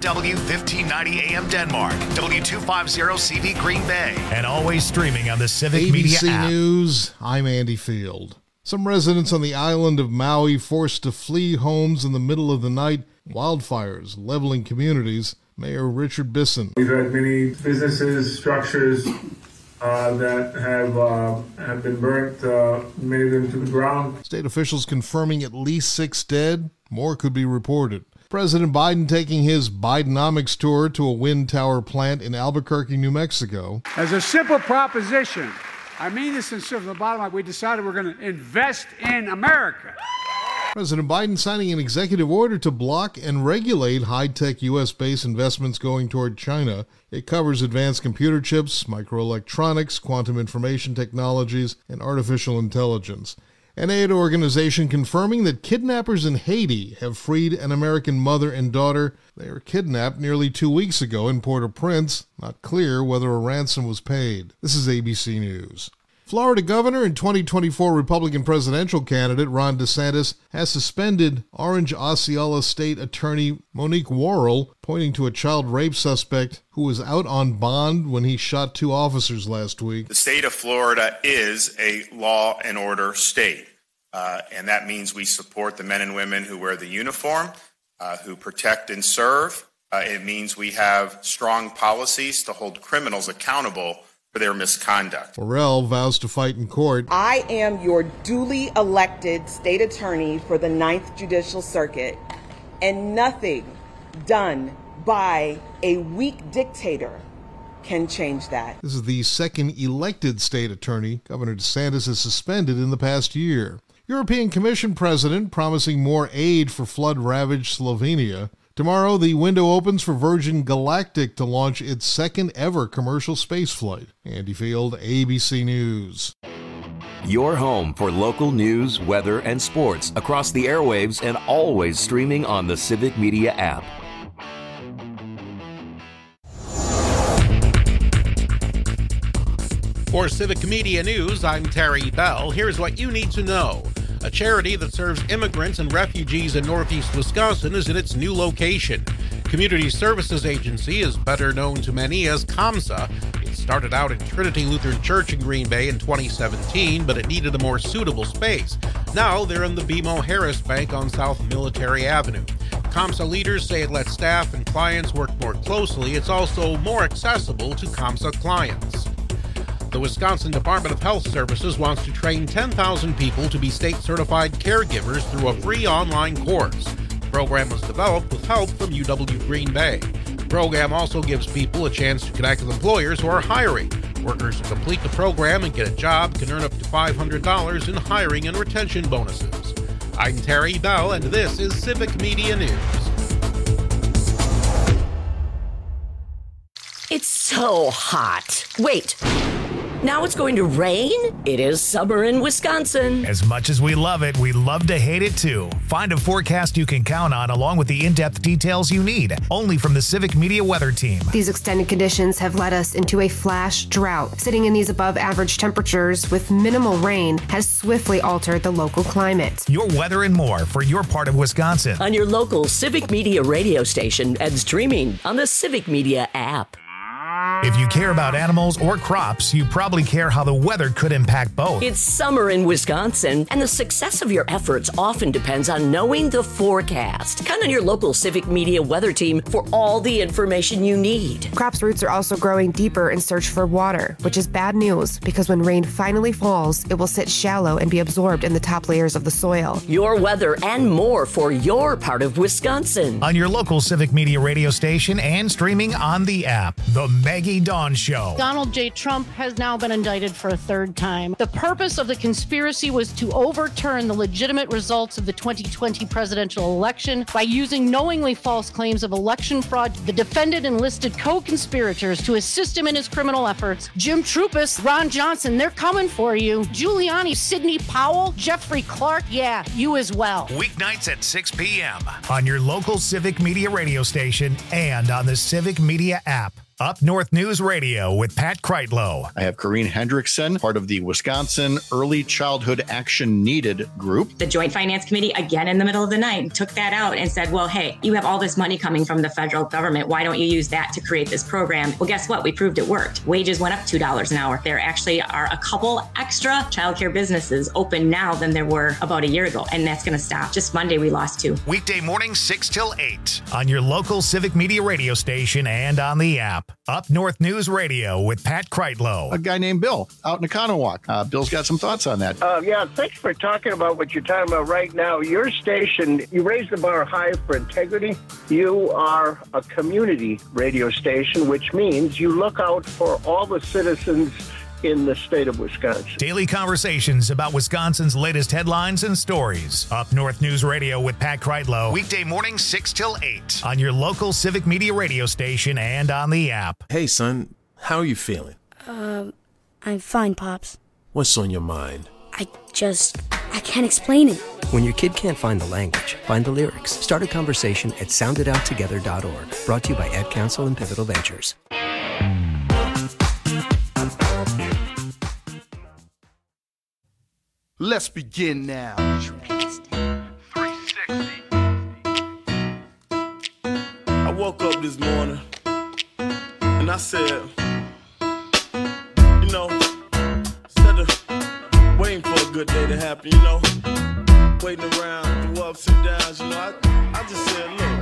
KW 1590 AM Denmark, W250CV Green Bay, and always streaming on the Civic Media app. ABC News, I'm Andy Field. Some residents on the island of Maui forced to flee homes in the middle of the night. Wildfires leveling communities. Mayor Richard Bisson. We've had many businesses, structures that have been burnt, many of them to the ground. State officials confirming at least 6 dead. More could be reported. President Biden taking his Bidenomics tour to a wind tower plant in Albuquerque, New Mexico. As a simple proposition, I mean this sincerely from the bottom line, we decided we're going to invest in America. President Biden signing an executive order to block and regulate high-tech U.S.-based investments going toward China. It covers advanced computer chips, microelectronics, quantum information technologies, and artificial intelligence. An aid organization confirming that kidnappers in Haiti have freed an American mother and daughter. They were kidnapped nearly 2 weeks ago in Port-au-Prince. Not clear whether a ransom was paid. This is ABC News. Florida governor and 2024 Republican presidential candidate Ron DeSantis has suspended Orange Osceola State Attorney Monique Worrell, pointing to a child rape suspect who was out on bond when he shot 2 officers last week. The state of Florida is a law and order state, and that means we support the men and women who wear the uniform, who protect and serve. It means we have strong policies to hold criminals accountable for their misconduct. Worrell vows to fight in court. I am your duly elected state attorney for the 9th Judicial Circuit, and nothing done by a weak dictator can change that. This is the second elected state attorney Governor DeSantis has suspended in the past year. European Commission President promising more aid for flood-ravaged Slovenia. Tomorrow, the window opens for Virgin Galactic to launch its second ever commercial spaceflight. Andy Field, ABC News. Your home for local news, weather, and sports across the airwaves and always streaming on the Civic Media app. For Civic Media News, I'm Terry Bell. Here's what you need to know. A charity that serves immigrants and refugees in Northeast Wisconsin is in its new location. Community Services Agency is better known to many as COMSA. It started out at Trinity Lutheran Church in Green Bay in 2017, but it needed a more suitable space. Now they're in the BMO Harris Bank on South Military Avenue. COMSA leaders say it lets staff and clients work more closely. It's also more accessible to COMSA clients. The Wisconsin Department of Health Services wants to train 10,000 people to be state-certified caregivers through a free online course. The program was developed with help from UW Green Bay. The program also gives people a chance to connect with employers who are hiring. Workers who complete the program and get a job can earn up to $500 in hiring and retention bonuses. I'm Terry Bell, and this is Civic Media News. It's so hot. Wait. Now it's going to rain? It is summer in Wisconsin. As much as we love it, we love to hate it too. Find a forecast you can count on along with the in-depth details you need, only from the Civic Media Weather Team. These extended conditions have led us into a flash drought. Sitting in these above average temperatures with minimal rain has swiftly altered the local climate. Your weather and more for your part of Wisconsin. On your local Civic Media radio station and streaming on the Civic Media app. If you care about animals or crops, you probably care how the weather could impact both. It's summer in Wisconsin, and the success of your efforts often depends on knowing the forecast. Count on your local Civic Media weather team for all the information you need. Crops' roots are also growing deeper in search for water, which is bad news because when rain finally falls, it will sit shallow and be absorbed in the top layers of the soil. Your weather and more for your part of Wisconsin. On your local Civic Media radio station and streaming on the app. The Maggie Dawn Show. Donald J. Trump has now been indicted for a third time. The purpose of the conspiracy was to overturn the legitimate results of the 2020 presidential election by using knowingly false claims of election fraud. The defendant enlisted co-conspirators to assist him in his criminal efforts. Jim Trupis, Ron Johnson, they're coming for you. Giuliani, Sidney Powell, Jeffrey Clark, yeah, you as well. Weeknights at 6 p.m. on your local Civic Media radio station and on the Civic Media app. Up North News Radio with Pat Kreitlow. I have Corrine Hendrickson, part of the Wisconsin Early Childhood Action Needed group. The Joint Finance Committee, again in the middle of the night, took that out and said, well, hey, you have all this money coming from the federal government. Why don't you use that to create this program? Well, guess what? We proved it worked. Wages went up $2 an hour. There actually are a couple extra childcare businesses open now than there were about a year ago, and that's going to stop. Just Monday, we lost 2. Weekday mornings 6 till 8 on your local Civic Media radio station and on the app. Up North News Radio with Pat Kreitlow. A guy named Bill out in Economowoc. Bill's got some thoughts on that. Yeah, thanks for talking about what you're talking about right now. Your station, you raise the bar high for integrity. You are a community radio station, which means you look out for all the citizens in the state of Wisconsin. Daily conversations about Wisconsin's latest headlines and stories. Up North News Radio with Pat Kreitlow. Weekday mornings 6 till 8 on your local Civic Media radio station and on the app. Hey, son, how are you feeling? I'm fine, Pops. What's on your mind? I can't explain it. When your kid can't find the language, find the lyrics. Start a conversation at sounditouttogether.org. Brought to you by Ad Council and Pivotal Ventures. Let's begin now. 360. I woke up this morning and I said, instead of waiting for a good day to happen, waiting around through ups and downs, I just said, look.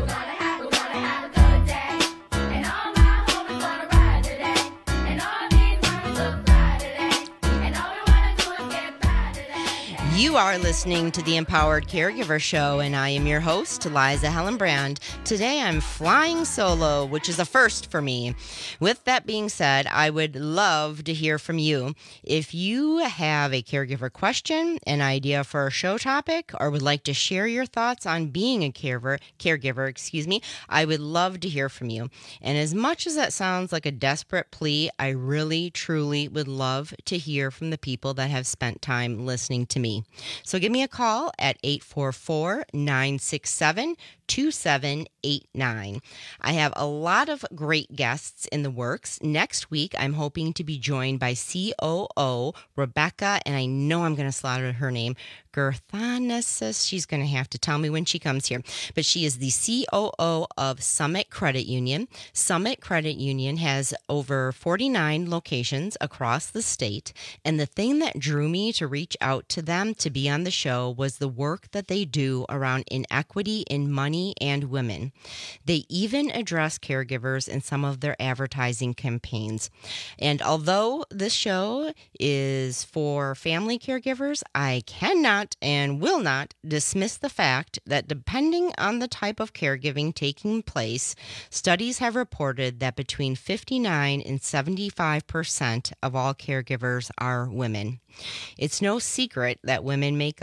You are listening to the Empowered Caregiver Show, and I am your host, Liza Hellenbrand. Today I'm flying solo, which is a first for me. With that being said, I would love to hear from you. If you have a caregiver question, an idea for a show topic, or would like to share your thoughts on being a caregiver, I would love to hear from you. And as much as that sounds like a desperate plea, I really, truly would love to hear from the people that have spent time listening to me. So give me a call at 844-967-2789. I have a lot of great guests in the works. Next week, I'm hoping to be joined by COO Rebecca, and I know I'm going to slaughter her name, Gerthanesis. She's going to have to tell me when she comes here. But she is the COO of Summit Credit Union. Summit Credit Union has over 49 locations across the state. And the thing that drew me to reach out to them to be on the show was the work that they do around inequity in money and women. They even address caregivers in some of their advertising campaigns. And although this show is for family caregivers, I cannot and will not dismiss the fact that depending on the type of caregiving taking place, studies have reported that between 59 and 75% of all caregivers are women. It's no secret that women make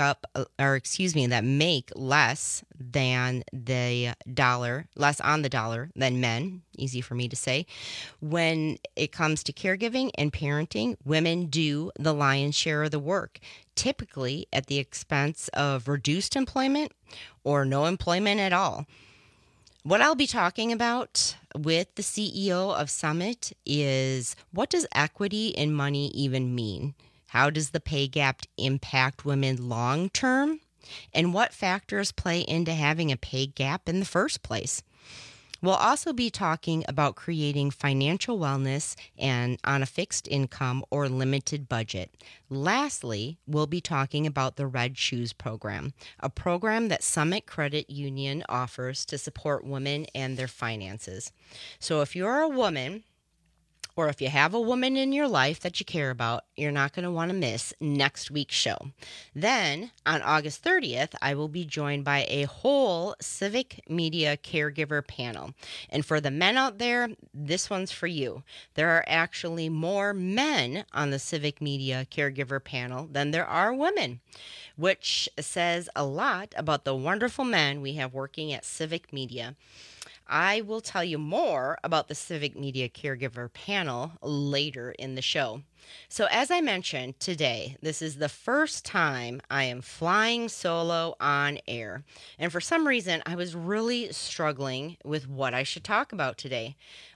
less than less on the dollar than men. Easy for me to say. When it comes to caregiving and parenting, women do the lion's share of the work, typically at the expense of reduced employment or no employment at all. What I'll be talking about with the CEO of Summit is, what does equity in money even mean? How does the pay gap impact women long term? And what factors play into having a pay gap in the first place? We'll also be talking about creating financial wellness and on a fixed income or limited budget. Lastly, we'll be talking about the Red Shoes program, a program that Summit Credit Union offers to support women and their finances. So if you're a woman, or if you have a woman in your life that you care about, you're not going to want to miss next week's show. Then, on August 30th, I will be joined by a whole Civic Media caregiver panel. And for the men out there, this one's for you. There are actually more men on the Civic Media caregiver panel than there are women, which says a lot about the wonderful men we have working at Civic Media. I will tell you more about the Civic Media Caregiver panel later in the show. So as I mentioned today, this is the first time I am flying solo on air. And for some reason, I was really struggling with what I should talk about today.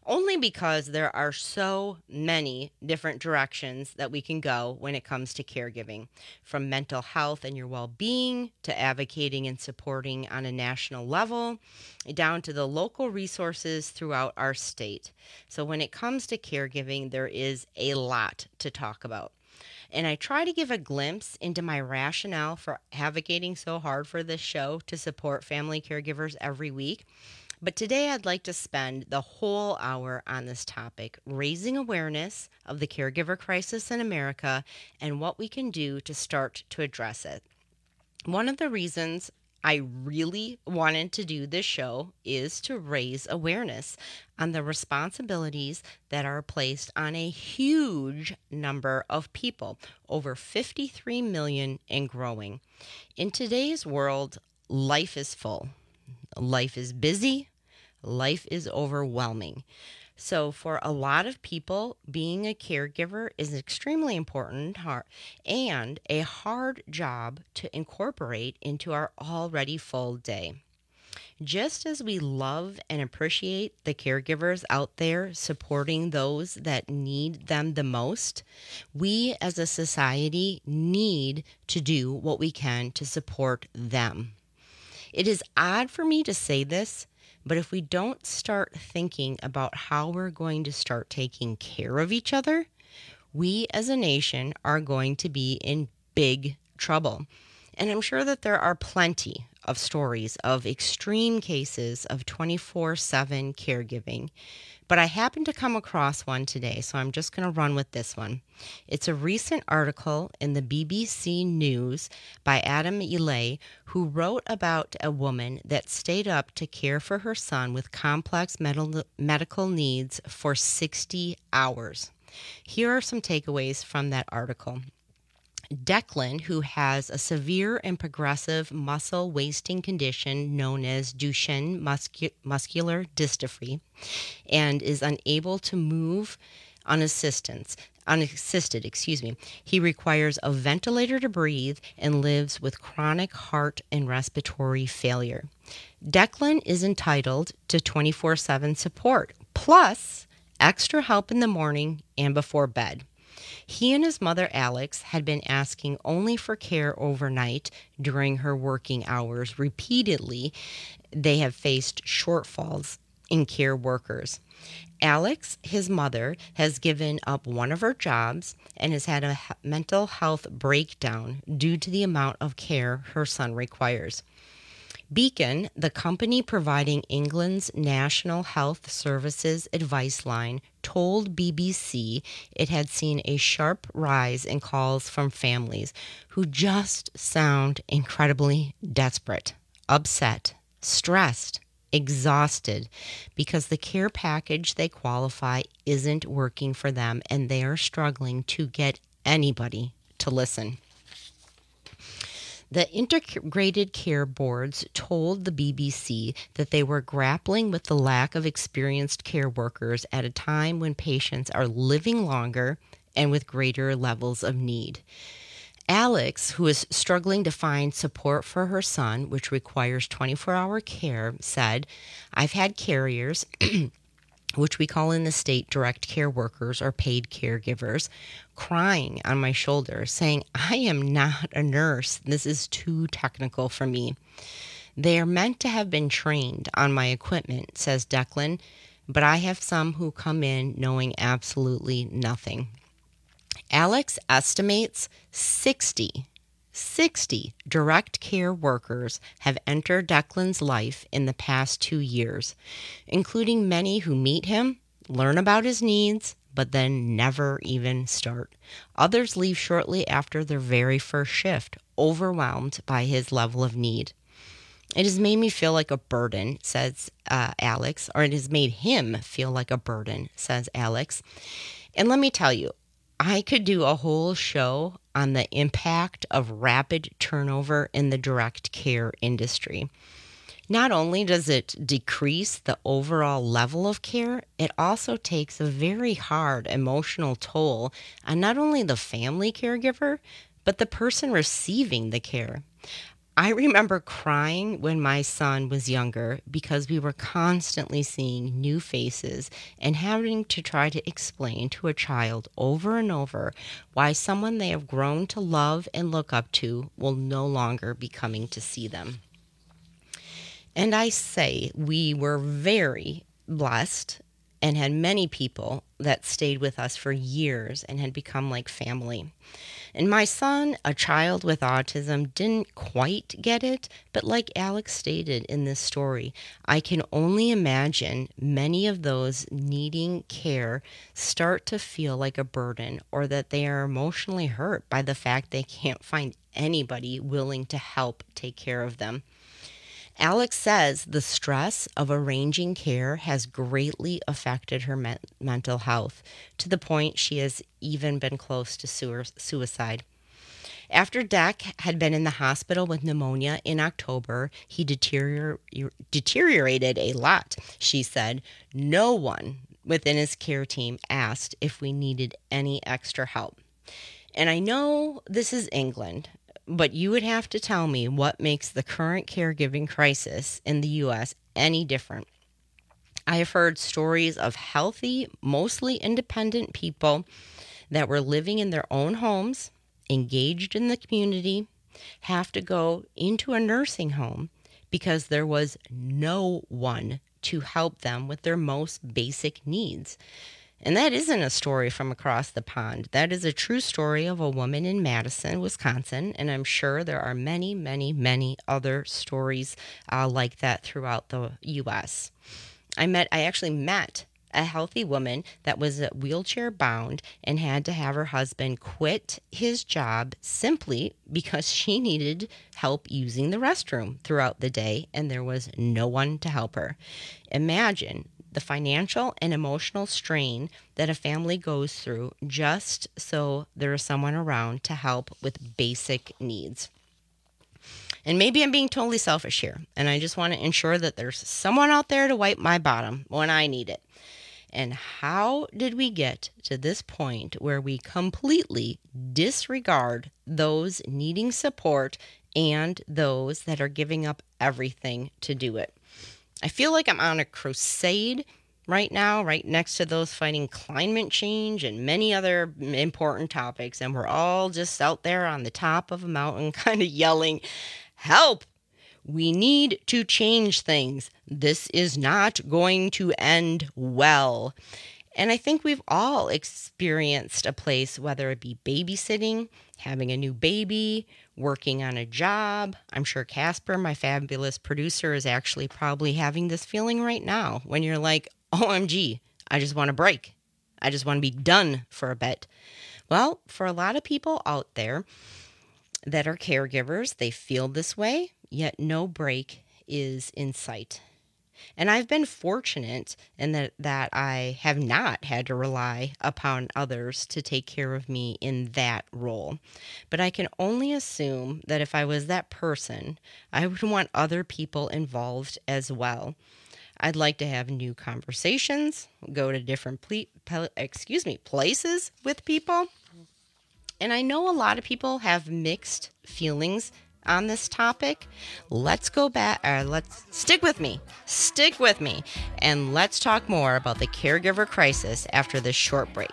only because there are so many different directions that we can go when it comes to caregiving, from mental health and your well-being to advocating and supporting on a national level, down to the local resources throughout our state. So when it comes to caregiving, there is a lot to talk about. And I try to give a glimpse into my rationale for advocating so hard for this show to support family caregivers every week. But today I'd like to spend the whole hour on this topic, raising awareness of the caregiver crisis in America and what we can do to start to address it. One of the reasons I really wanted to do this show is to raise awareness on the responsibilities that are placed on a huge number of people, over 53 million and growing. In today's world, life is full. Life is busy. Life is overwhelming. So for a lot of people, being a caregiver is extremely important and a hard job to incorporate into our already full day. Just as we love and appreciate the caregivers out there supporting those that need them the most, we as a society need to do what we can to support them. It is odd for me to say this, but if we don't start thinking about how we're going to start taking care of each other, we as a nation are going to be in big trouble. And I'm sure that there are plenty of stories of extreme cases of 24/7 caregiving. But I happened to come across one today, so I'm just going to run with this one. It's a recent article in the BBC News by Adam Ely, who wrote about a woman that stayed up to care for her son with complex medical needs for 60 hours. Here are some takeaways from that article. Declan, who has a severe and progressive muscle wasting condition known as Duchenne muscular dystrophy, and is unable to move unassisted. He requires a ventilator to breathe and lives with chronic heart and respiratory failure. Declan is entitled to 24/7 support, plus extra help in the morning and before bed. He and his mother, Alex, had been asking only for care overnight during her working hours. Repeatedly, they have faced shortfalls in care workers. Alex, his mother, has given up one of her jobs and has had a mental health breakdown due to the amount of care her son requires. Beacon, the company providing England's National Health Services advice line, told BBC it had seen a sharp rise in calls from families who just sound incredibly desperate, upset, stressed, exhausted, because the care package they qualify isn't working for them and they are struggling to get anybody to listen. The integrated care boards told the BBC that they were grappling with the lack of experienced care workers at a time when patients are living longer and with greater levels of need. Alex, who is struggling to find support for her son, which requires 24-hour care, said, "I've had carriers which we call in the state direct care workers or paid caregivers, crying on my shoulder, saying, I am not a nurse. This is too technical for me. They are meant to have been trained on my equipment," says Declan, "but I have some who come in knowing absolutely nothing." Alex estimates 60 direct care workers have entered Declan's life in the past 2 years, including many who meet him, learn about his needs, but then never even start. Others leave shortly after their very first shift, overwhelmed by his level of need. "It has made me feel like a burden," says Alex, or it has made him feel like a burden, says Alex. And let me tell you, I could do a whole show on the impact of rapid turnover in the direct care industry. Not only does it decrease the overall level of care, it also takes a very hard emotional toll on not only the family caregiver, but the person receiving the care. I remember crying when my son was younger because we were constantly seeing new faces and having to try to explain to a child over and over why someone they have grown to love and look up to will no longer be coming to see them. And I say we were very blessed and had many people that stayed with us for years and had become like family. And my son, a child with autism, didn't quite get it, but like Alex stated in this story, I can only imagine many of those needing care start to feel like a burden, or that they are emotionally hurt by the fact they can't find anybody willing to help take care of them. Alex says the stress of arranging care has greatly affected her mental health, to the point she has even been close to suicide. After Deck had been in the hospital with pneumonia in October, he deteriorated a lot, she said. No one within his care team asked if we needed any extra help. And I know this is England, but you would have to tell me what makes the current caregiving crisis in the U.S. any different. I have heard stories of healthy, mostly independent people that were living in their own homes, engaged in the community, have to go into a nursing home because there was no one to help them with their most basic needs. And that isn't a story from across the pond. That is a true story of a woman in Madison, Wisconsin, and I'm sure there are many, many, many other stories like that throughout the U.S. I actually met a healthy woman that was wheelchair bound and had to have her husband quit his job simply because she needed help using the restroom throughout the day, and there was no one to help her. Imagine the financial and emotional strain that a family goes through just so there is someone around to help with basic needs. And maybe I'm being totally selfish here, and I just want to ensure that there's someone out there to wipe my bottom when I need it. And how did we get to this point where we completely disregard those needing support and those that are giving up everything to do it? I feel like I'm on a crusade right now, right next to those fighting climate change and many other important topics. And we're all just out there on the top of a mountain kind of yelling, help! We need to change things. This is not going to end well. And I think we've all experienced a place, whether it be babysitting, having a new baby, working on a job. I'm sure Casper, my fabulous producer, is actually probably having this feeling right now when you're like, OMG, I just want a break. I just want to be done for a bit. Well, for a lot of people out there that are caregivers, they feel this way, yet no break is in sight. And I've been fortunate in that I have not had to rely upon others to take care of me in that role. But I can only assume that if I was that person, I would want other people involved as well. I'd like to have new conversations, go to different places with people. And I know a lot of people have mixed feelings on this topic. Let's go back, let's stick with me, and let's talk more about the caregiver crisis after this short break.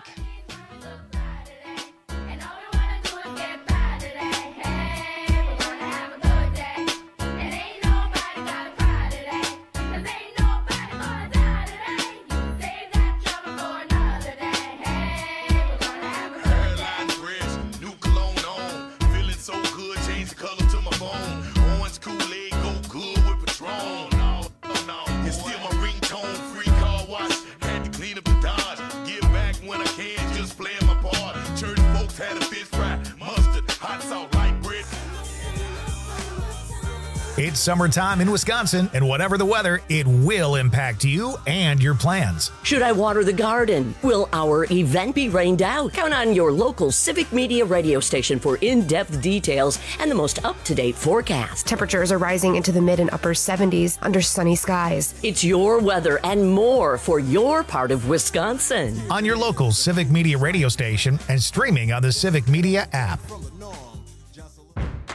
It's summertime in Wisconsin, and whatever the weather, it will impact you and your plans. Should I water the garden? Will our event be rained out? Count on your local Civic Media radio station for in-depth details and the most up-to-date forecast. Temperatures are rising into the mid and upper 70s under sunny skies. It's your weather and more for your part of Wisconsin. On your local Civic Media radio station and streaming on the Civic Media app.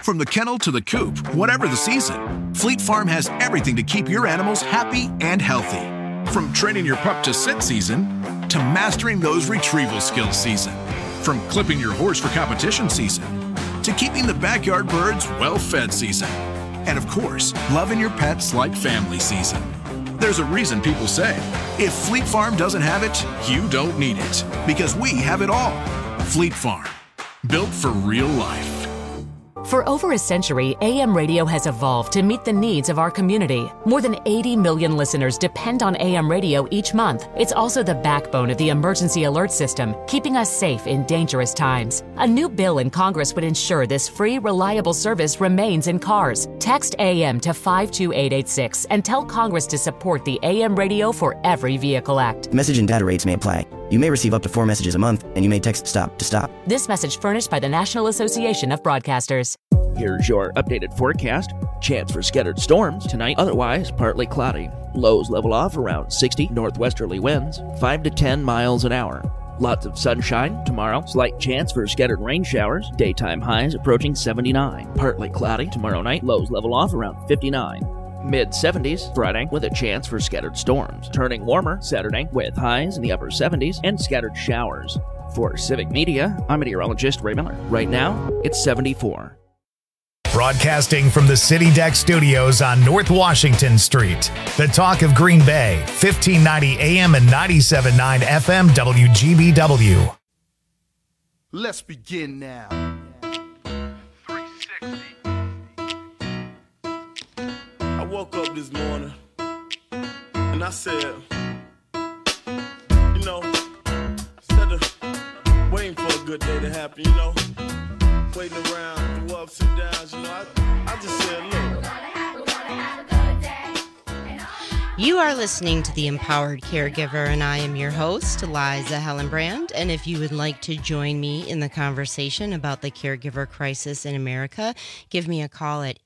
From the kennel to the coop, whatever the season, Fleet Farm has everything to keep your animals happy and healthy. From training your pup to sit season, to mastering those retrieval skills season. From clipping your horse for competition season, to keeping the backyard birds well-fed season. And of course, loving your pets like family season. There's a reason people say, if Fleet Farm doesn't have it, you don't need it. Because we have it all. Fleet Farm, built for real life. For over a century, AM radio has evolved to meet the needs of our community. More than 80 million listeners depend on AM radio each month. It's also the backbone of the emergency alert system, keeping us safe in dangerous times. A new bill in Congress would ensure this free, reliable service remains in cars. Text AM to 52886 and tell Congress to support the AM radio for every vehicle act. Message and data rates may apply. You may receive up to 4 messages a month, and you may text STOP to stop. This message furnished by the National Association of Broadcasters. Here's your updated forecast. Chance for scattered storms tonight, otherwise partly cloudy. Lows level off around 60 northwesterly winds, 5 to 10 miles an hour. Lots of sunshine tomorrow. Slight chance for scattered rain showers. Daytime highs approaching 79. Partly cloudy tomorrow night. Lows level off around 59. Mid-70s Friday with a chance for scattered storms. Turning warmer Saturday with highs in the upper 70s and scattered showers. For Civic Media, I'm meteorologist Ray Miller. Right now, it's 74. Broadcasting from the City Deck Studios on North Washington Street. The talk of Green Bay, 1590 AM and 97.9 FM WGBW. Let's begin now. 360. I woke up this morning and I said, instead of waiting for a good day to happen, waiting around through ups and downs, I just said, look. You are listening to The Empowered Caregiver, and I am your host, Liza Hellenbrand. And if you would like to join me in the conversation about the caregiver crisis in America, give me a call at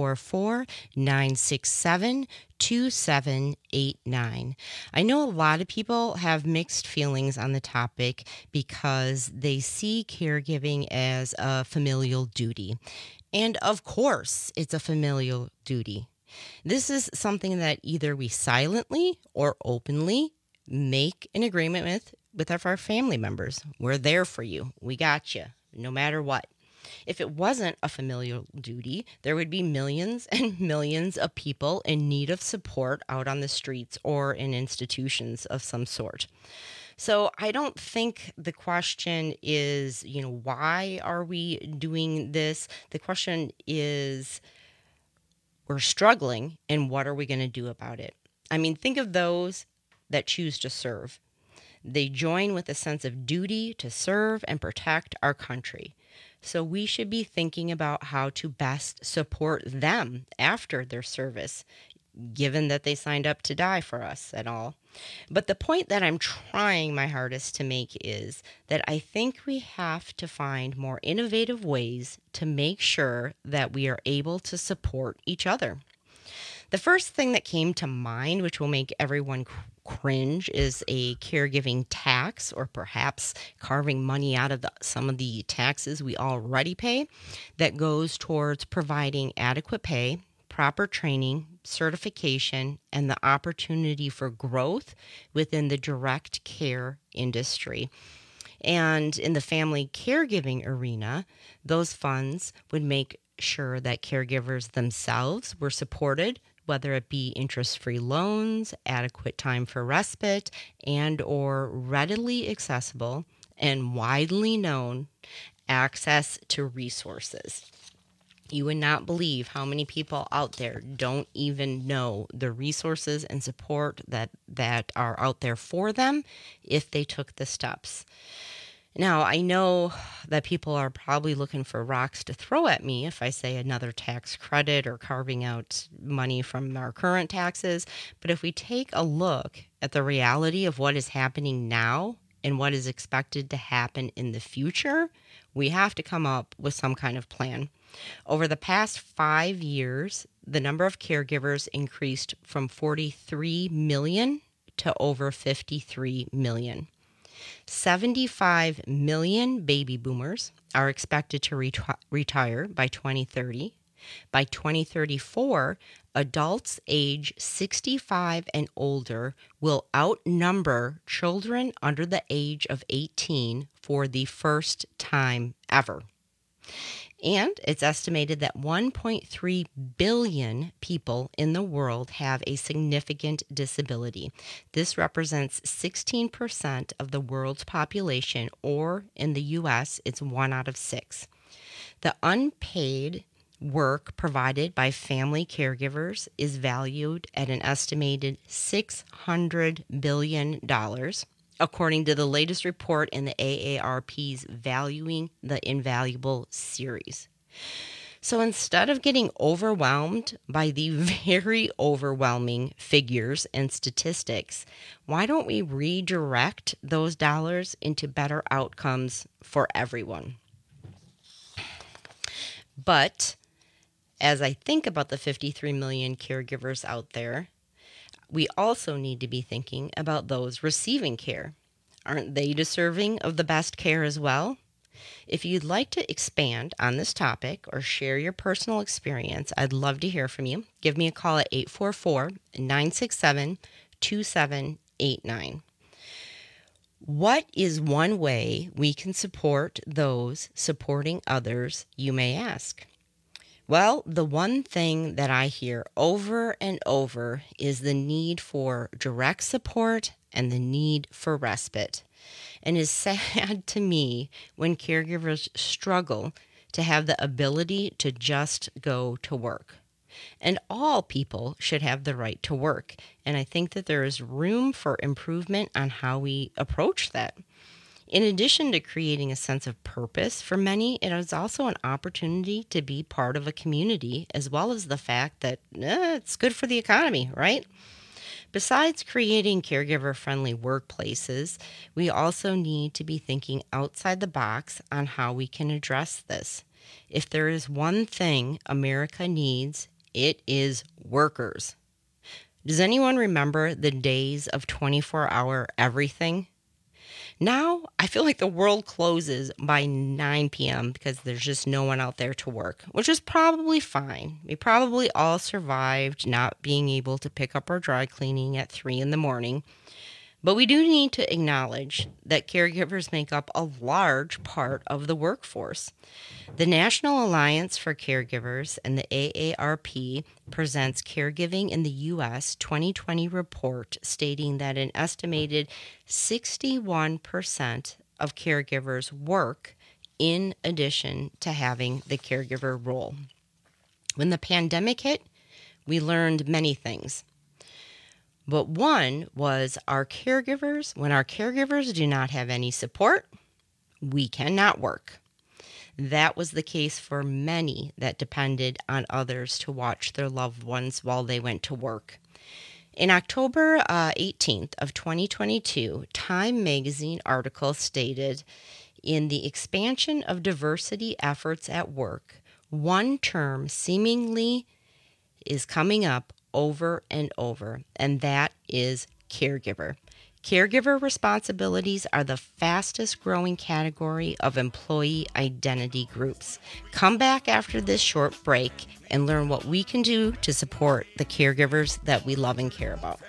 844-967-2789. I know a lot of people have mixed feelings on the topic because they see caregiving as a familial duty. And of course, it's a familial duty. This is something that either we silently or openly make an agreement with our family members. We're there for you. We got you, no matter what. If it wasn't a familial duty, there would be millions and millions of people in need of support out on the streets or in institutions of some sort. So I don't think the question is, why are we doing this? The question is, we're struggling, and what are we going to do about it? I mean, think of those that choose to serve. They join with a sense of duty to serve and protect our country. So we should be thinking about how to best support them after their service, given that they signed up to die for us and all. But the point that I'm trying my hardest to make is that I think we have to find more innovative ways to make sure that we are able to support each other. The first thing that came to mind, which will make everyone cringe, is a caregiving tax, or perhaps carving money out of some of the taxes we already pay that goes towards providing adequate pay, proper training, certification, and the opportunity for growth within the direct care industry. And in the family caregiving arena, those funds would make sure that caregivers themselves were supported, whether it be interest-free loans, adequate time for respite, and or readily accessible and widely known access to resources. You would not believe how many people out there don't even know the resources and support that are out there for them if they took the steps. Now, I know that people are probably looking for rocks to throw at me if I say another tax credit or carving out money from our current taxes. But if we take a look at the reality of what is happening now and what is expected to happen in the future, we have to come up with some kind of plan. Over the past 5 years, the number of caregivers increased from 43 million to over 53 million. 75 million baby boomers are expected to retire by 2030. By 2034, adults age 65 and older will outnumber children under the age of 18 for the first time ever. And it's estimated that 1.3 billion people in the world have a significant disability. This represents 16% of the world's population, or in the U.S., it's 1 out of 6. The unpaid work provided by family caregivers is valued at an estimated $600 billion, according to the latest report in the AARP's Valuing the Invaluable series. So instead of getting overwhelmed by the very overwhelming figures and statistics, why don't we redirect those dollars into better outcomes for everyone? But as I think about the 53 million caregivers out there, we also need to be thinking about those receiving care. Aren't they deserving of the best care as well? If you'd like to expand on this topic or share your personal experience, I'd love to hear from you. Give me a call at 844-967-2789. What is one way we can support those supporting others, you may ask? Well, the one thing that I hear over and over is the need for direct support and the need for respite. And it's sad to me when caregivers struggle to have the ability to just go to work. And all people should have the right to work. And I think that there is room for improvement on how we approach that. In addition to creating a sense of purpose for many, it is also an opportunity to be part of a community, as well as the fact that it's good for the economy, right? Besides creating caregiver-friendly workplaces, we also need to be thinking outside the box on how we can address this. If there is one thing America needs, it is workers. Does anyone remember the days of 24-hour everything? Now, I feel like the world closes by 9 p.m. because there's just no one out there to work, which is probably fine. We probably all survived not being able to pick up our dry cleaning at 3 in the morning. But we do need to acknowledge that caregivers make up a large part of the workforce. The National Alliance for Caregivers and the AARP presents Caregiving in the U.S. 2020 report stating that an estimated 61% of caregivers work in addition to having the caregiver role. When the pandemic hit, we learned many things. But one was when our caregivers do not have any support, we cannot work. That was the case for many that depended on others to watch their loved ones while they went to work. In October 18th of 2022, Time magazine article stated, in the expansion of diversity efforts at work, one term seemingly is coming up over and over, and that is caregiver. Caregiver responsibilities are the fastest growing category of employee identity groups. Come back after this short break and learn what we can do to support the caregivers that we love and care about.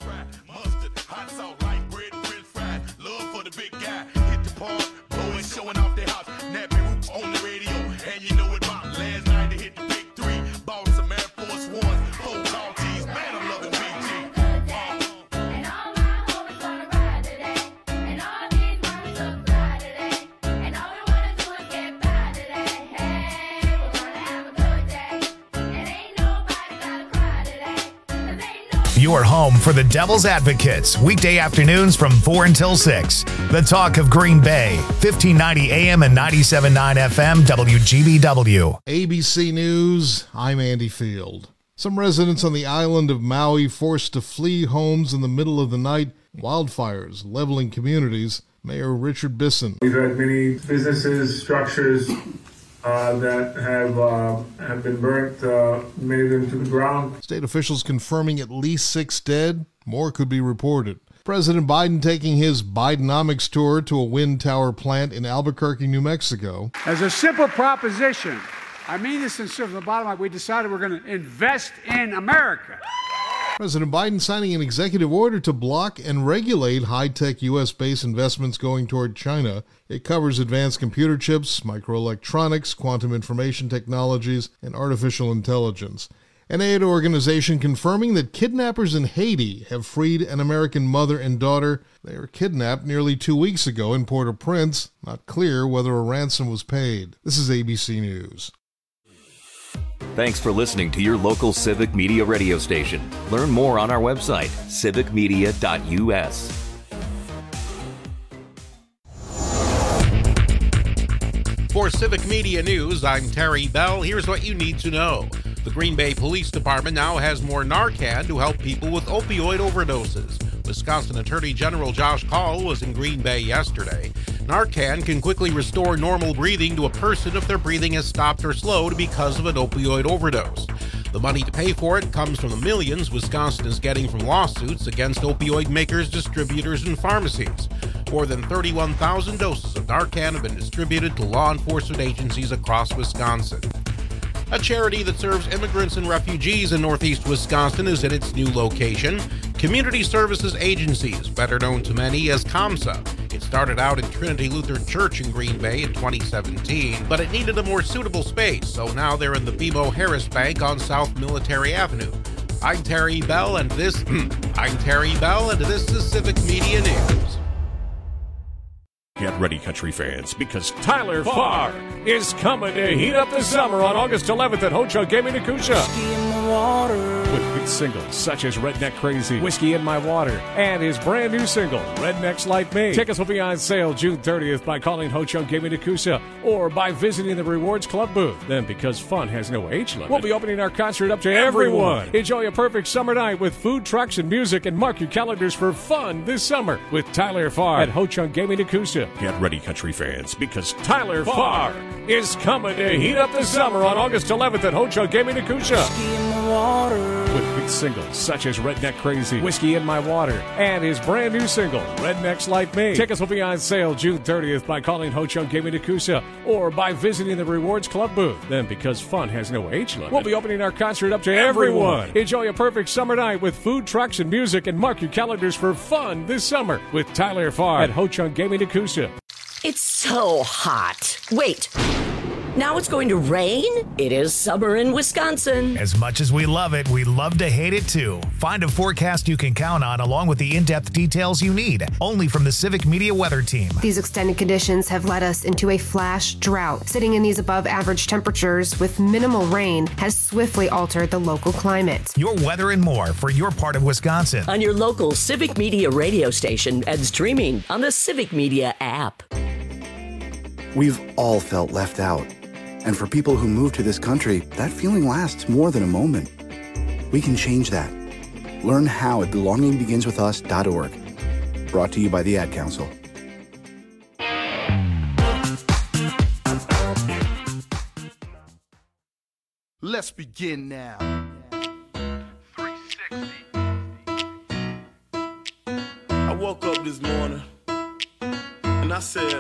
Your home for the Devil's Advocates, weekday afternoons from 4 until 6. The talk of Green Bay, 1590 AM and 97.9 FM, WGBW. ABC News, I'm Andy Field. Some residents on the island of Maui forced to flee homes in the middle of the night. Wildfires leveling communities. Mayor Richard Bisson. We've had many businesses, structures that have been burnt, many of them to the ground. State officials confirming at least 6 dead. More could be reported. President Biden taking his Bidenomics tour to a wind tower plant in Albuquerque, New Mexico. As a simple proposition, I mean this sincerely from the bottom line, we decided we're going to invest in America. President Biden signing an executive order to block and regulate high-tech U.S.-based investments going toward China. It covers advanced computer chips, microelectronics, quantum information technologies, and artificial intelligence. An aid organization confirming that kidnappers in Haiti have freed an American mother and daughter. They were kidnapped nearly 2 weeks ago in Port-au-Prince. Not clear whether a ransom was paid. This is ABC News. Thanks for listening to your local Civic Media radio station. Learn more on our website, civicmedia.us. For Civic Media News, I'm Terry Bell. Here's what you need to know. The Green Bay Police Department now has more Narcan to help people with opioid overdoses. Wisconsin Attorney General Josh Kaul was in Green Bay yesterday. Narcan can quickly restore normal breathing to a person if their breathing has stopped or slowed because of an opioid overdose. The money to pay for it comes from the millions Wisconsin is getting from lawsuits against opioid makers, distributors, and pharmacies. More than 31,000 doses of Narcan have been distributed to law enforcement agencies across Wisconsin. A charity that serves immigrants and refugees in northeast Wisconsin is in its new location, Community Services Agencies, better known to many as COMSA. It started out in Trinity Lutheran Church in Green Bay in 2017, but it needed a more suitable space, so now they're in the BMO Harris Bank on South Military Avenue. I'm Terry Bell, and this is Civic Media News. Get ready, country fans, because Tyler Farr is coming to heat up the summer on August 11th at Ho-Chunk Gaming Nakusha. With hit singles such as Redneck Crazy, Whiskey in My Water, and his brand new single, Rednecks Like Me. Tickets will be on sale June 30th by calling Ho-Chunk Gaming Nakusha or by visiting the Rewards Club booth. Then, because fun has no age limit, we'll be opening our concert up to everyone. Enjoy a perfect summer night with food trucks and music, and mark your calendars for fun this summer with Tyler Farr at Ho-Chunk Gaming Nakusha. Get ready, country fans, because Tyler Farr is coming to heat up the summer on August 11th at Ho-Chunk Gaming Nakusha. With hit singles such as Redneck Crazy, Whiskey in My Water, and his brand new single, Rednecks Like Me. Tickets will be on sale June 30th by calling Ho-Chunk Gaming Nakusha or by visiting the Rewards Club booth. Then, because fun has no age limit, we'll be opening our concert up to everyone. Enjoy a perfect summer night with food trucks and music, and mark your calendars for fun this summer with Tyler Farr at Ho-Chunk Gaming Nakusha. It's so hot. Wait. Now it's going to rain? It is summer in Wisconsin. As much as we love it, we love to hate it too. Find a forecast you can count on along with the in-depth details you need. Only from the Civic Media Weather Team. These extended conditions have led us into a flash drought. Sitting in these above average temperatures with minimal rain has swiftly altered the local climate. Your weather and more for your part of Wisconsin. On your local Civic Media radio station and streaming on the Civic Media app. We've all felt left out. And for people who move to this country, that feeling lasts more than a moment. We can change that. Learn how at belongingbeginswithus.org. Brought to you by the Ad Council. Let's begin now. 360. I woke up this morning and I said,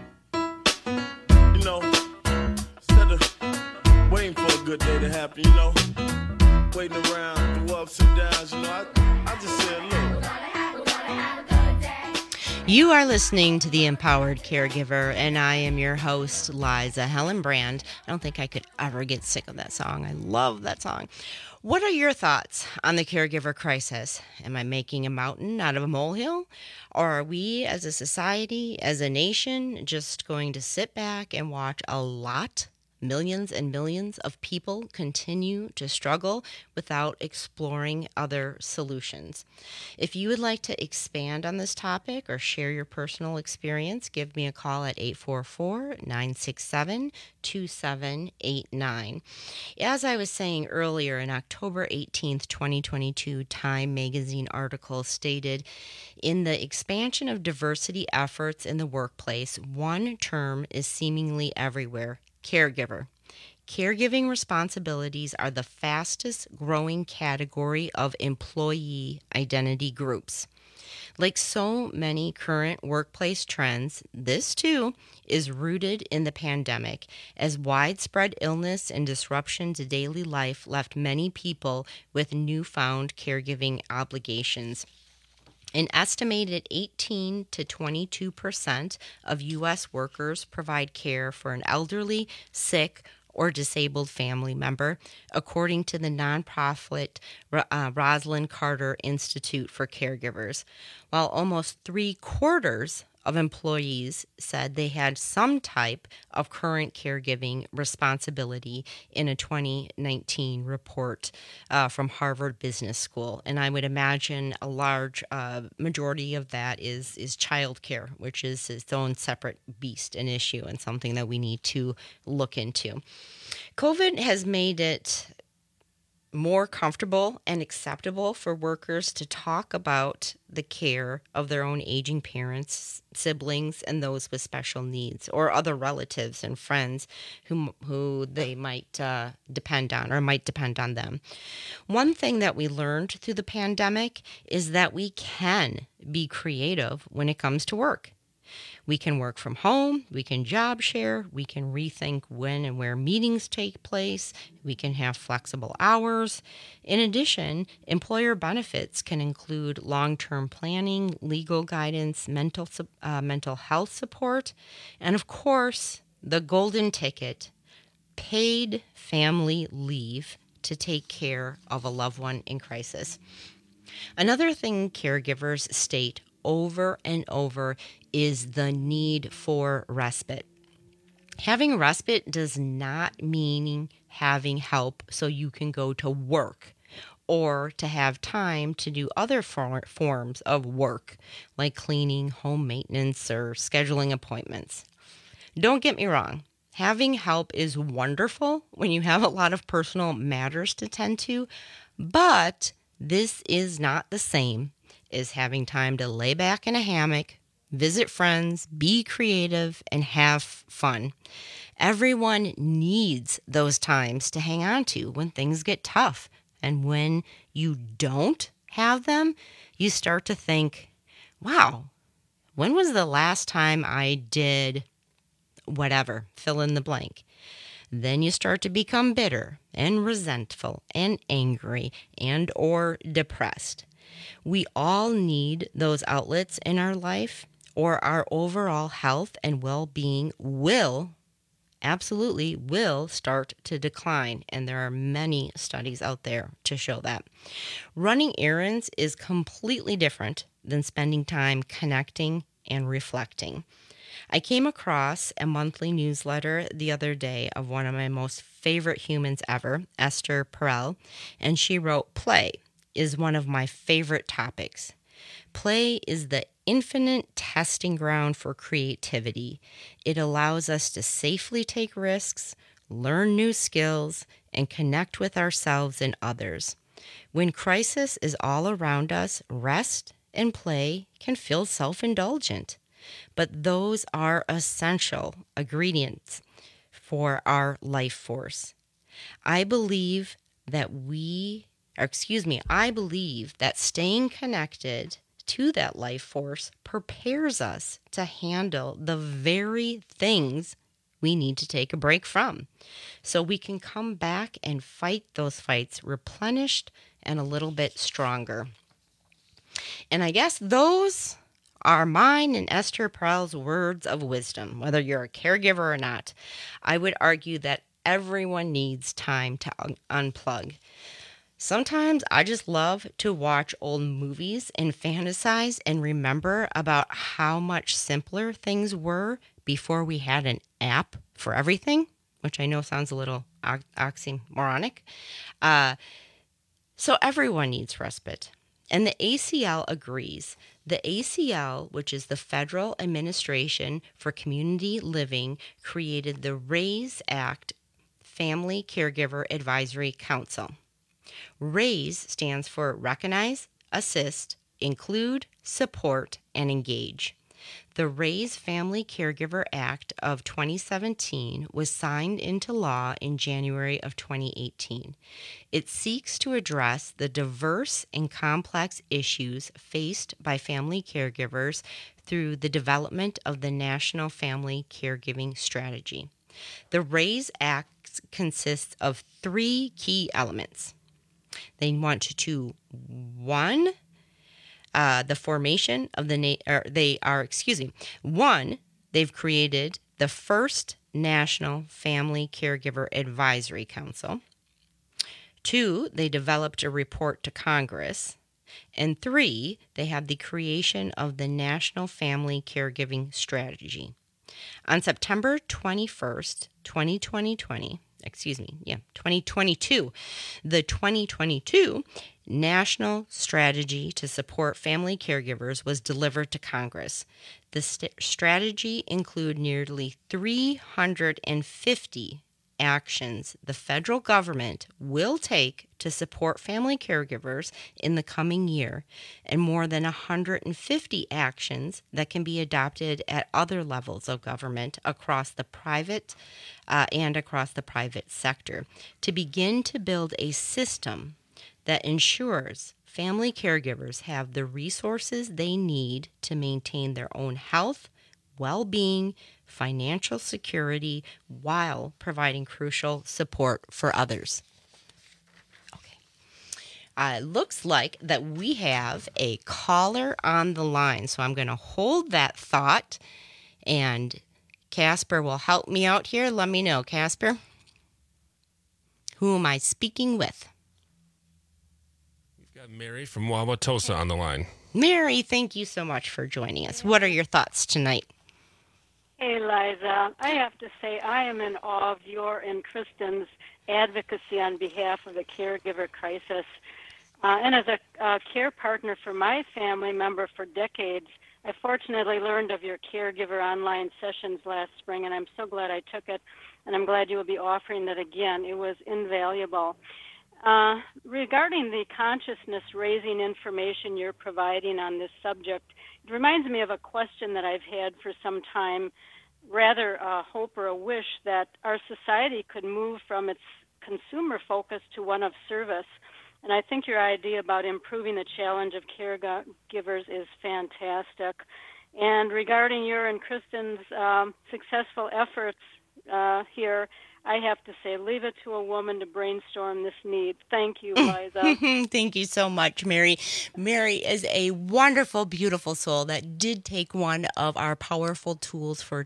you know, instead of waiting for a good day to happen, you know, waiting around through ups and downs, you know, I just said, look. You are listening to The Empowered Caregiver, and I am your host, Liza Hellenbrand. I don't think I could ever get sick of that song. I love that song. What are your thoughts on the caregiver crisis? Am I making a mountain out of a molehill? Or are we, as a society, as a nation, just going to sit back and watch millions and millions of people continue to struggle without exploring other solutions? If you would like to expand on this topic or share your personal experience, give me a call at 844-967-2789. As I was saying earlier, an October 18th, 2022 Time magazine article stated, in the expansion of diversity efforts in the workplace, one term is seemingly everywhere: caregiver. Caregiving responsibilities are the fastest growing category of employee identity groups. Like so many current workplace trends, this too is rooted in the pandemic, as widespread illness and disruption to daily life left many people with newfound caregiving obligations. An estimated 18 to 22% of U.S. workers provide care for an elderly, sick, or disabled family member, according to the nonprofit Rosalind Carter Institute for Caregivers, while almost 3/4 of employees said they had some type of current caregiving responsibility in a 2019 report from Harvard Business School. And I would imagine a large majority of that is childcare, which is its own separate beast and issue and something that we need to look into. COVID has made it more comfortable and acceptable for workers to talk about the care of their own aging parents, siblings, and those with special needs, or other relatives and friends who they might depend on or might depend on them. One thing that we learned through the pandemic is that we can be creative when it comes to work. We can work from home, we can job share, we can rethink when and where meetings take place, we can have flexible hours. In addition, employer benefits can include long-term planning, legal guidance, mental health support, and of course, the golden ticket, paid family leave to take care of a loved one in crisis. Another thing caregivers state over and over is the need for respite. Having respite does not mean having help so you can go to work or to have time to do other forms of work like cleaning, home maintenance, or scheduling appointments. Don't get me wrong. Having help is wonderful when you have a lot of personal matters to tend to, but this is not the same as having time to lay back in a hammock, visit friends, be creative, and have fun. Everyone needs those times to hang on to when things get tough. And when you don't have them, you start to think, wow, when was the last time I did whatever, fill in the blank? Then you start to become bitter and resentful and angry and or depressed. We all need those outlets in our life, or our overall health and well-being absolutely will start to decline. And there are many studies out there to show that. Running errands is completely different than spending time connecting and reflecting. I came across a monthly newsletter the other day of one of my most favorite humans ever, Esther Perel, and she wrote, "Play is one of my favorite topics. Play is the infinite testing ground for creativity. It allows us to safely take risks, learn new skills, and connect with ourselves and others. When crisis is all around us, rest and play can feel self-indulgent, but those are essential ingredients for our life force. I believe that staying connected to that life force prepares us to handle the very things we need to take a break from, so we can come back and fight those fights replenished and a little bit stronger." And I guess those are mine and Esther Perel's words of wisdom. Whether you're a caregiver or not, I would argue that everyone needs time to unplug. Sometimes I just love to watch old movies and fantasize and remember about how much simpler things were before we had an app for everything, which I know sounds a little oxymoronic. So everyone needs respite. And the ACL agrees. The ACL, which is the Federal Administration for Community Living, created the RAISE Act Family Caregiver Advisory Council. RAISE stands for Recognize, Assist, Include, Support, and Engage. The Raise Family Caregiver Act of 2017 was signed into law in January of 2018. It seeks to address the diverse and complex issues faced by family caregivers through the development of the National Family Caregiving Strategy. The RAISE Act consists of 3 key elements. They want to, 1, the formation of they've created the first National Family Caregiver Advisory Council. 2, they developed a report to Congress. And 3, they have the creation of the National Family Caregiving Strategy. On September 21st, 2022, the 2022 National Strategy to Support Family Caregivers was delivered to Congress. The strategy includes nearly 350 actions the federal government will take to support family caregivers in the coming year, and more than 150 actions that can be adopted at other levels of government across the private sector to begin to build a system that ensures family caregivers have the resources they need to maintain their own health, well-being, financial security, while providing crucial support for others. Okay. Looks like that we have a caller on the line, so I'm going to hold that thought, and Casper will help me out here. Let me know, Casper. Who am I speaking with? We've got Mary from Wauwatosa on the line. Mary, thank you so much for joining us. What are your thoughts tonight? Hey, Liza, I have to say I am in awe of your and Kristen's advocacy on behalf of the caregiver crisis. And as a care partner for my family member for decades, I fortunately learned of your caregiver online sessions last spring, and I'm so glad I took it, and I'm glad you will be offering that again. It was invaluable. Regarding the consciousness-raising information you're providing on this subject, it reminds me of a question that I've had for some time, rather a hope or a wish that our society could move from its consumer focus to one of service. And I think your idea about improving the challenge of caregivers is fantastic. And regarding your and Kristen's successful efforts here, I have to say, leave it to a woman to brainstorm this need. Thank you, Liza. Thank you so much, Mary. Mary is a wonderful, beautiful soul that did take one of our Powerful Tools for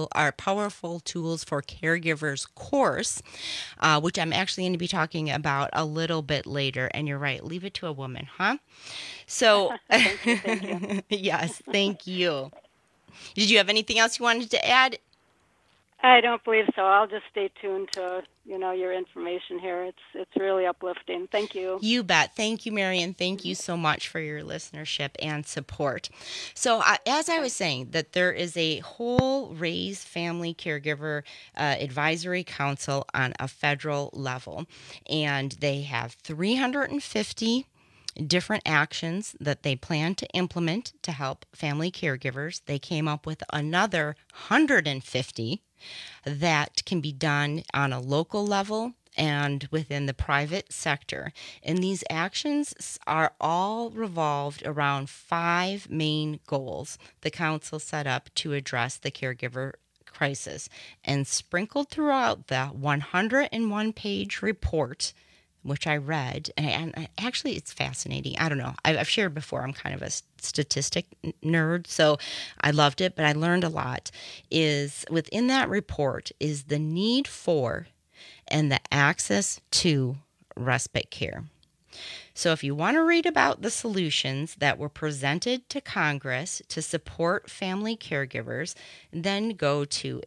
Caregivers course, which I'm actually going to be talking about a little bit later. And you're right, leave it to a woman, huh? So, thank you. Yes, thank you. Did you have anything else you wanted to add? I don't believe so. I'll just stay tuned to, your information here. It's really uplifting. Thank you. You bet. Thank you, Mary, and thank you so much for your listenership and support. So as I was saying, that there is a whole Raise Family Caregiver Advisory Council on a federal level, and they have 350 different actions that they plan to implement to help family caregivers. They came up with another 150 that can be done on a local level and within the private sector. And these actions are all revolved around 5 main goals the council set up to address the caregiver crisis. And sprinkled throughout the 101-page report, which I read, and actually it's fascinating. I don't know. I've shared before, I'm kind of a statistic nerd, so I loved it, but I learned a lot. Is within that report is the need for and the access to respite care. So if you want to read about the solutions that were presented to Congress to support family caregivers, then go to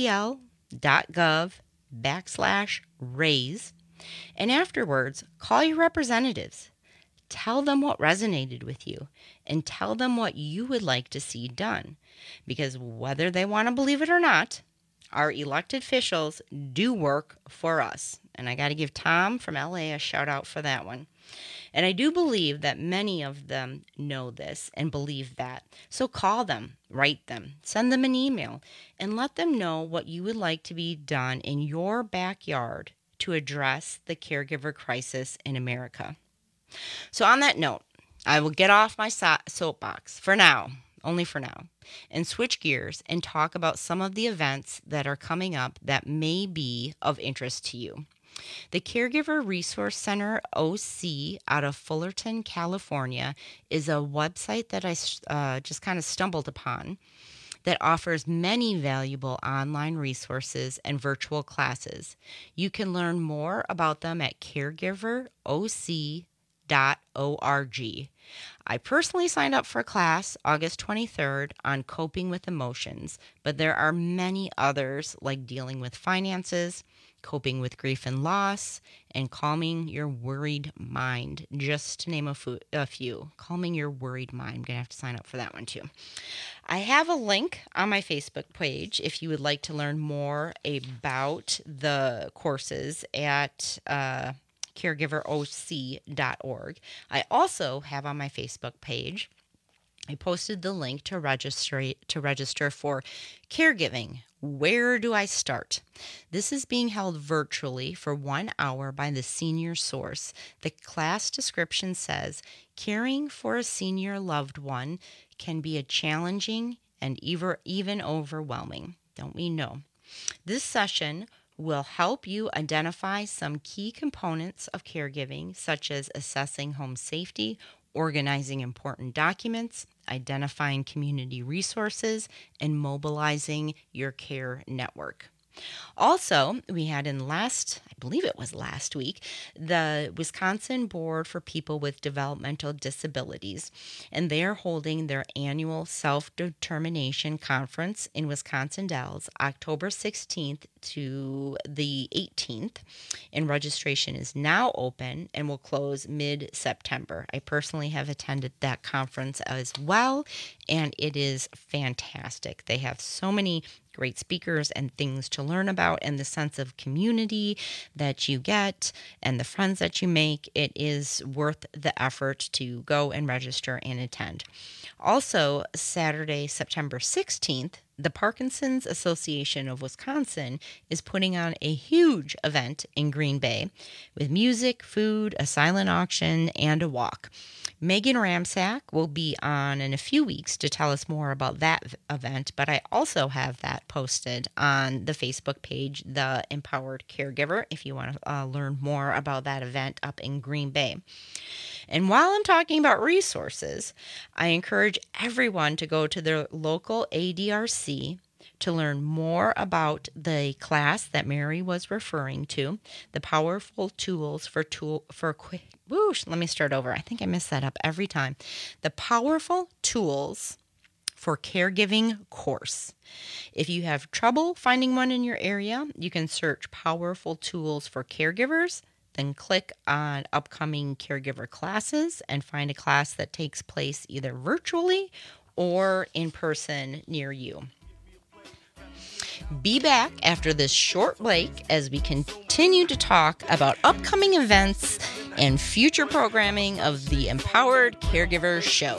acl.gov/raise. And afterwards, call your representatives. Tell them what resonated with you and tell them what you would like to see done. Because whether they want to believe it or not, Our elected officials do work for us. And I got to give Tom from LA a shout out for that one. And I do believe that many of them know this and believe that. So call them, write them, send them an email, and let them know what you would like to be done in your backyard to address the caregiver crisis in America. So on that note, I will get off my soapbox for now, only for now, and switch gears and talk about some of the events that are coming up that may be of interest to you. The Caregiver Resource Center OC out of Fullerton, California is a website that I just kind of stumbled upon that offers many valuable online resources and virtual classes. You can learn more about them at caregiveroc.org. I personally signed up for a class August 23rd on coping with emotions, but there are many others like dealing with finances, coping with grief and loss, and calming your worried mind, just to name a few. Calming your worried mind. I'm going to have to sign up for that one too. I have a link on my Facebook page if you would like to learn more about the courses at caregiveroc.org. I also have on my Facebook page, I posted the link to register for Caregiving. Where do I start? This is being held virtually for 1 hour by the Senior Source. The class description says, caring for a senior loved one can be a challenging and even overwhelming. Don't we know? This session will help you identify some key components of caregiving, such as assessing home safety, organizing important documents, identifying community resources, and mobilizing your care network. Also, we had I believe it was last week, the Wisconsin Board for People with Developmental Disabilities, and they're holding their annual Self-Determination Conference in Wisconsin Dells, October 16th to the 18th, and registration is now open and will close mid-September. I personally have attended that conference as well, and it is fantastic. They have so many great speakers and things to learn about, and the sense of community that you get and the friends that you make. It is worth the effort to go and register and attend. Also, Saturday, September 16th, the Parkinson's Association of Wisconsin is putting on a huge event in Green Bay with music, food, a silent auction, and a walk. Megan Ramsack will be on in a few weeks to tell us more about that event, but I also have that posted on the Facebook page, The Empowered Caregiver, if you want to learn more about that event up in Green Bay. And while I'm talking about resources, I encourage everyone to go to their local ADRC to learn more about the class that Mary was referring to, the Powerful Tools let me start over. I think I mess that up every time. The Powerful Tools for Caregiving course. If you have trouble finding one in your area, you can search Powerful Tools for Caregivers, then click on upcoming caregiver classes and find a class that takes place either virtually or in person near you. Be back after this short break as we continue to talk about upcoming events and future programming of the Empowered Caregiver Show.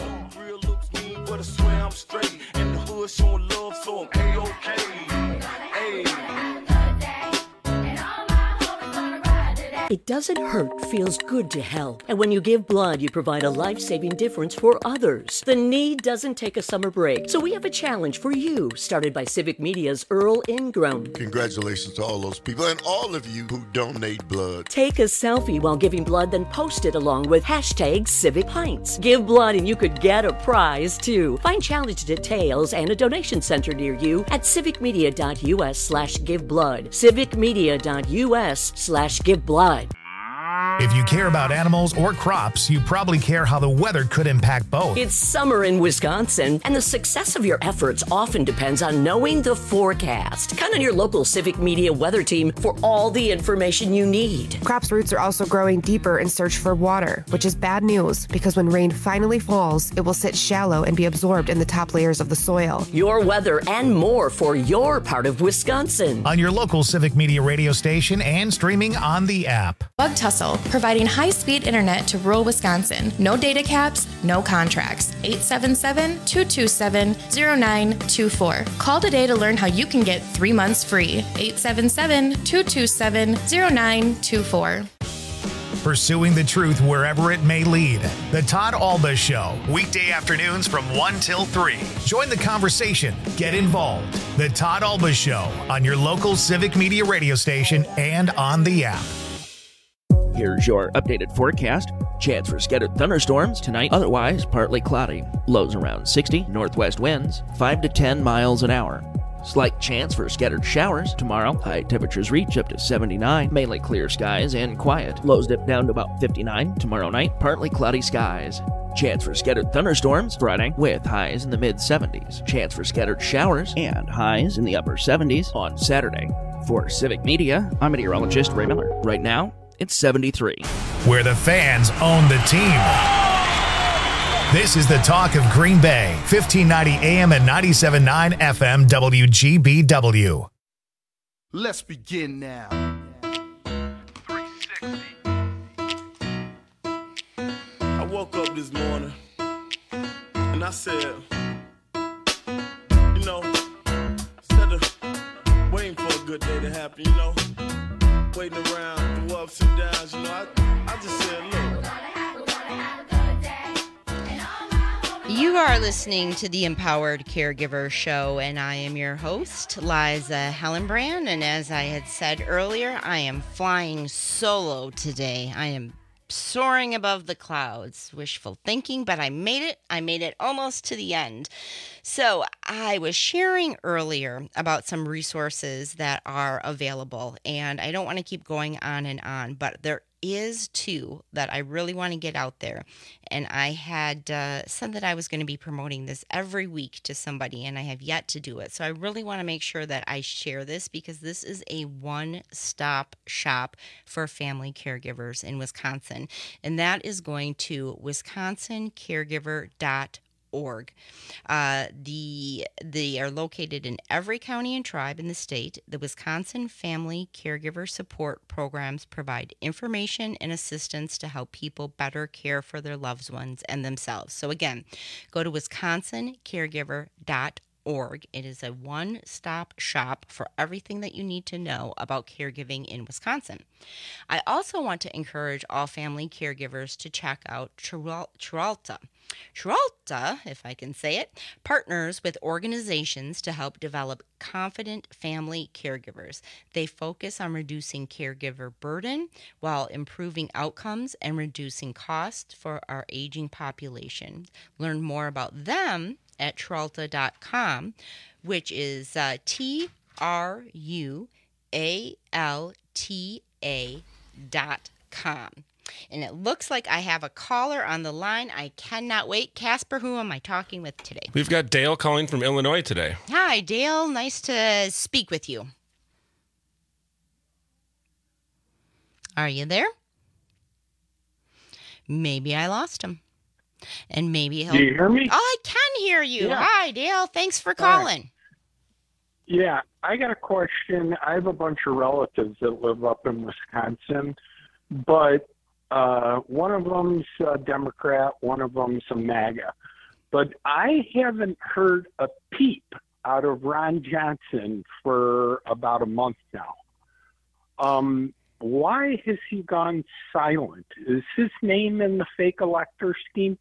It doesn't hurt, feels good to help. And when you give blood, you provide a life-saving difference for others. The need doesn't take a summer break. So we have a challenge for you, started by Civic Media's Earl Ingram. Congratulations to all those people and all of you who donate blood. Take a selfie while giving blood, then post it along with #CivicPints. Give blood and you could get a prize, too. Find challenge details and a donation center near you at civicmedia.us/giveblood. civicmedia.us/giveblood. If you care about animals or crops, you probably care how the weather could impact both. It's summer in Wisconsin, and the success of your efforts often depends on knowing the forecast. Count on your local Civic Media weather team for all the information you need. Crops' roots are also growing deeper in search for water, which is bad news because when rain finally falls, it will sit shallow and be absorbed in the top layers of the soil. Your weather and more for your part of Wisconsin. On your local Civic Media radio station and streaming on the app. Bug Tussle, providing high-speed internet to rural Wisconsin. No data caps, no contracts. 877-227-0924. Call today to learn how you can get 3 months free. 877-227-0924. Pursuing the truth wherever it may lead. The Todd Alba Show, weekday afternoons from 1 till 3. Join the conversation. Get involved. The Todd Alba Show on your local Civic Media radio station and on the app. Here's your updated forecast. Chance for scattered thunderstorms tonight, otherwise partly cloudy. Lows around 60, northwest winds 5 to 10 miles an hour. Slight chance for scattered showers tomorrow. High temperatures reach up to 79, mainly clear skies and quiet. Lows dip down to about 59 tomorrow night, partly cloudy skies. Chance for scattered thunderstorms Friday with highs in the mid-70s. Chance for scattered showers and highs in the upper 70s on Saturday. For Civic Media, I'm meteorologist Ray Miller. Right now, it's 73. Where the fans own the team. This is the talk of Green Bay, 1590 AM and 97.9 FM WGBW. Let's begin now. 360. I woke up this morning and I said, instead of waiting for a good day to happen, waiting around through ups and downs, I just said, look. You are listening to the Empowered Caregiver Show, and I am your host, Liza Hellenbrand. And as I had said earlier, I am flying solo today. I am soaring above the clouds. Wishful thinking, but I made it. I made it almost to the end. So I was sharing earlier about some resources that are available, and I don't want to keep going on, but there is two that I really want to get out there. And I had said that I was going to be promoting this every week to somebody, and I have yet to do it. So I really want to make sure that I share this because this is a one-stop shop for family caregivers in Wisconsin. And that is going to wisconsincaregiver.org. They are located in every county and tribe in the state. The Wisconsin Family Caregiver Support Programs provide information and assistance to help people better care for their loved ones and themselves. So again, go to wisconsincaregiver.org. It is a one-stop shop for everything that you need to know about caregiving in Wisconsin. I also want to encourage all family caregivers to check out Tralta. Tralta, if I can say it, partners with organizations to help develop confident family caregivers. They focus on reducing caregiver burden while improving outcomes and reducing costs for our aging population. Learn more about them at Tralta.com, which is TRUALTA.com. And it looks like I have a caller on the line. I cannot wait. Casper, who am I talking with today? We've got Dale calling from Illinois today. Hi, Dale. Nice to speak with you. Are you there? Maybe I lost him. And maybe he'll... Do you hear me? Oh, I can hear you. Yeah. Hi, Dale. Thanks for calling. Yeah, I got a question. I have a bunch of relatives that live up in Wisconsin, but one of them's a Democrat, one of them's a MAGA. But I haven't heard a peep out of Ron Johnson for about a month now. Why has he gone silent? Is his name in the fake elector scheme?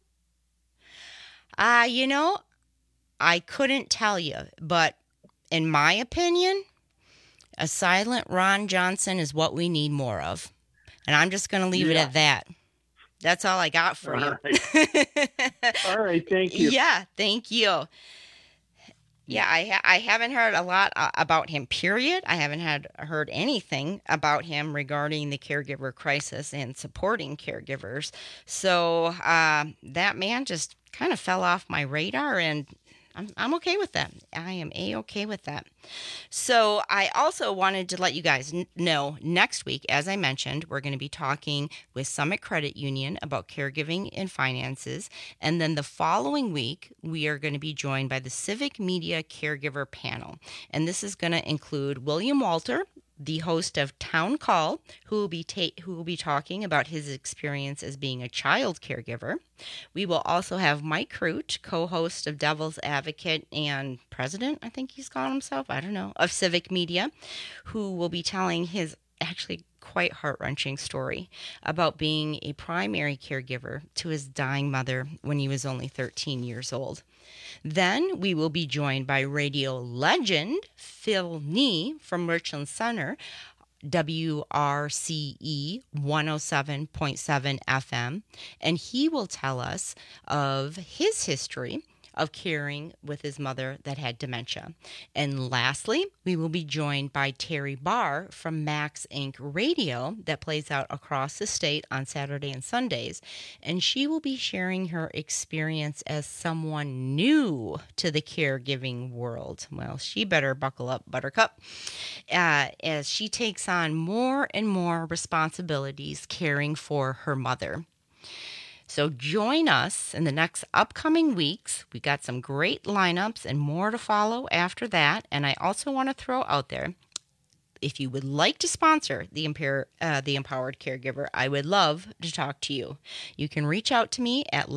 I couldn't tell you, but in my opinion, a silent Ron Johnson is what we need more of. And I'm just going to leave it at that. That's all I got for you. Right. All right, thank you. Yeah, thank you. Yeah, I haven't heard a lot about him, period. I haven't heard anything about him regarding the caregiver crisis and supporting caregivers. So that man just kind of fell off my radar, and I'm okay with that. I am A-okay with that. So I also wanted to let you guys know next week, as I mentioned, we're going to be talking with Summit Credit Union about caregiving and finances. And then the following week, we are going to be joined by the Civic Media Caregiver Panel. And this is going to include William Walter, the host of Town Call, who will be talking about his experience as being a child caregiver. We will also have Mike Crute, co-host of Devil's Advocate and president, I think he's called himself, I don't know, of Civic Media, who will be telling his actually quite heart-wrenching story about being a primary caregiver to his dying mother when he was only 13 years old. Then we will be joined by radio legend Phil Nee from Richland Center, WRCE 107.7 FM, and he will tell us of his history of caring with his mother that had dementia. And lastly, we will be joined by Terry Barr from Max Inc. Radio that plays out across the state on Saturday and Sundays. And she will be sharing her experience as someone new to the caregiving world. Well, she better buckle up, Buttercup, as she takes on more and more responsibilities caring for her mother. So join us in the next upcoming weeks. We got some great lineups and more to follow after that. And I also want to throw out there, if you would like to sponsor the Empowered Caregiver, I would love to talk to you. You can reach out to me at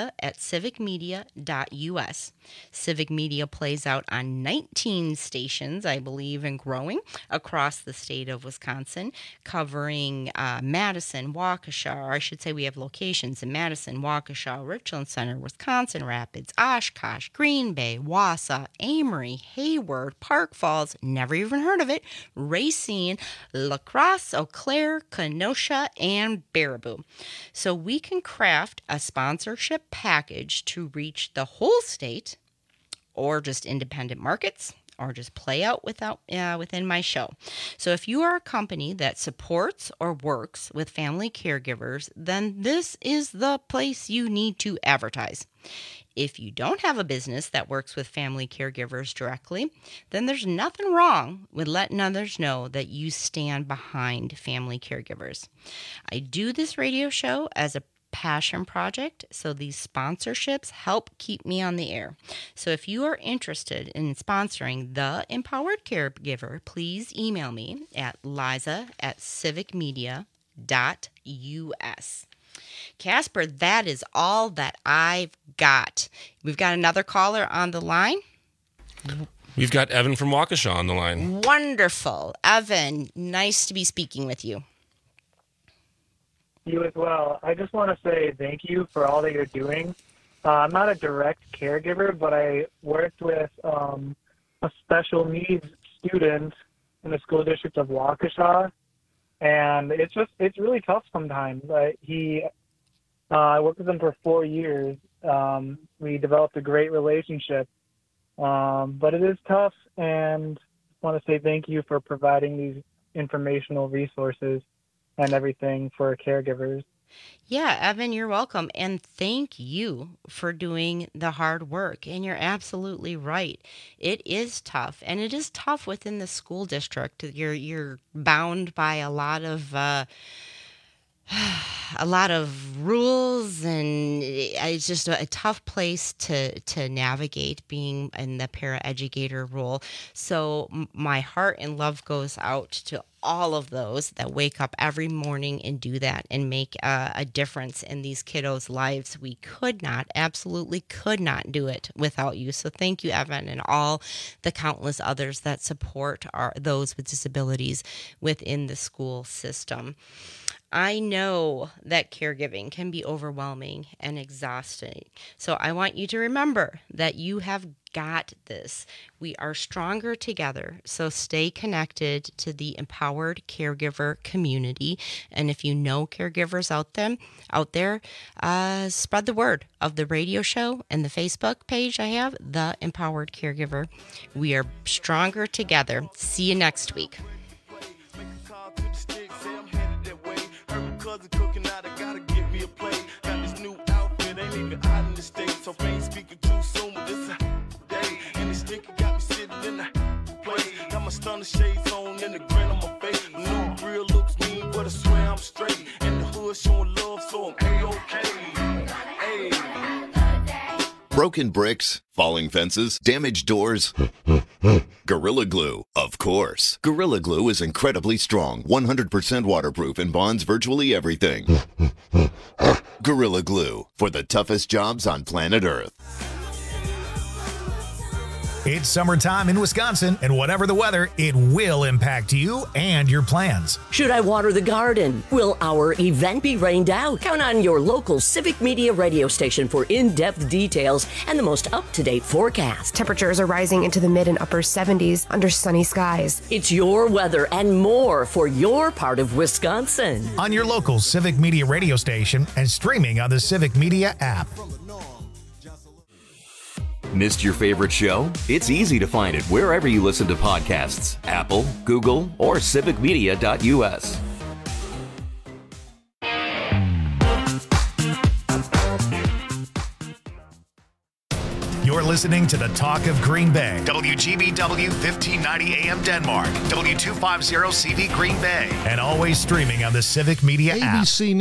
liza@civicmedia.us. Civic Media plays out on 19 stations, I believe, and growing across the state of Wisconsin, covering Madison, Waukesha, or I should say we have locations in Madison, Waukesha, Richland Center, Wisconsin Rapids, Oshkosh, Green Bay, Wausau, Amory, Hayward, Park Falls, never even heard of it, Racine, La Crosse, Eau Claire, Kenosha, and Baraboo. So we can craft a sponsorship package to reach the whole state, or just independent markets, or just play out within my show. So if you are a company that supports or works with family caregivers, then this is the place you need to advertise. If you don't have a business that works with family caregivers directly, then there's nothing wrong with letting others know that you stand behind family caregivers. I do this radio show as a passion project, so these sponsorships help keep me on the air. So if you are interested in sponsoring the Empowered Caregiver, please email me at liza@civicmedia.us. Casper, that is all that I've got. We've got another caller on the line. We've got Evan from Waukesha on the line. Wonderful. Evan, nice to be speaking with you. You as well. I just want to say thank you for all that you're doing. I'm not a direct caregiver, but I worked with a special needs student in the school district of Waukesha, and it's really tough sometimes. I worked with him for 4 years. We developed a great relationship, but it is tough, and I want to say thank you for providing these informational resources and everything for caregivers. Yeah, Evan, you're welcome. And thank you for doing the hard work. And you're absolutely right. It is tough. And it is tough within the school district. You're bound by a lot of rules, and it's just a tough place to navigate being in the paraeducator role. So my heart and love goes out to all of those that wake up every morning and do that and make a difference in these kiddos' lives. We absolutely could not do it without you. So thank you, Evan, and all the countless others that support those with disabilities within the school system. I know that caregiving can be overwhelming and exhausting. So I want you to remember that you have got this. We are stronger together. So stay connected to the Empowered Caregiver community. And if you know caregivers out there, spread the word of the radio show and the Facebook page I have, The Empowered Caregiver. We are stronger together. See you next week. Cooking out, I gotta get me a plate. Got this new outfit, ain't even out in the States. So ain't speaking too soon, but this a day. And this sticker got me sitting in the place. Got my stunner shades on and the grin on my face. New grill looks mean, but I swear I'm straight. And the hood showing love, so I'm A-OK. Hey. Broken bricks, falling fences, damaged doors. Gorilla Glue, of course. Gorilla Glue is incredibly strong, 100% waterproof, and bonds virtually everything. Gorilla Glue, for the toughest jobs on planet Earth. It's summertime in Wisconsin, and whatever the weather, it will impact you and your plans. Should I water the garden? Will our event be rained out? Count on your local Civic Media radio station for in-depth details and the most up-to-date forecast. Temperatures are rising into the mid and upper 70s under sunny skies. It's your weather and more for your part of Wisconsin. On your local Civic Media radio station and streaming on the Civic Media app. Missed your favorite show? It's easy to find it wherever you listen to podcasts. Apple, Google, or civicmedia.us. You're listening to the Talk of Green Bay. WGBW 1590 AM Denmark. W250 CV Green Bay. And always streaming on the Civic Media app. ABC